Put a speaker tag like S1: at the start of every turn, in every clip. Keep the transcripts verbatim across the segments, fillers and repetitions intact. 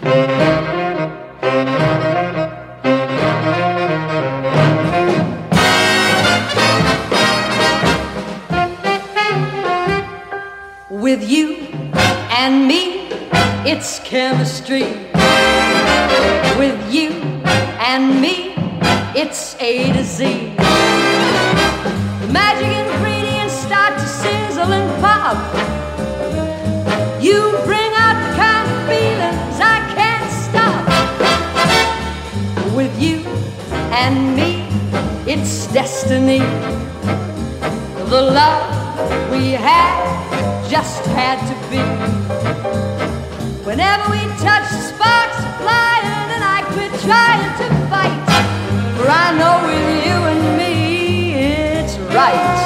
S1: With you and me, it's chemistry. With you and me, it's A to Z. The magic ingredients start to sizzle and pop. You bring out the kind of feelings I can't stop. With you and me, it's destiny. The love we had just had to be. Whenever we touch, the sparks are flying, and I quit trying to fight. For I know with you and me, it's right.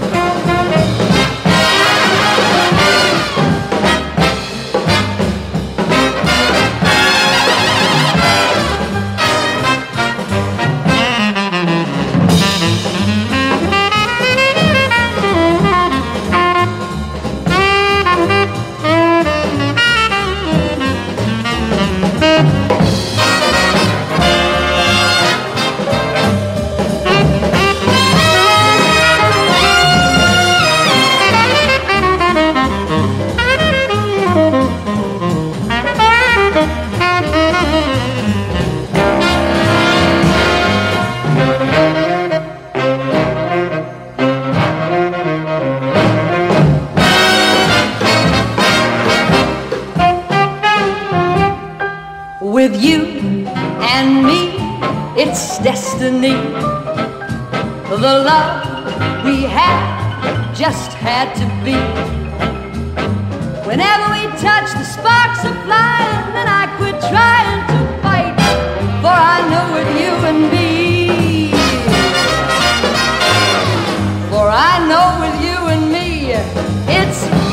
S1: With you and me, it's destiny. The love we had just had to be. Whenever we touch, the sparks are flying, and I quit trying to fight. For I know with you and me, for I know with you and me, it's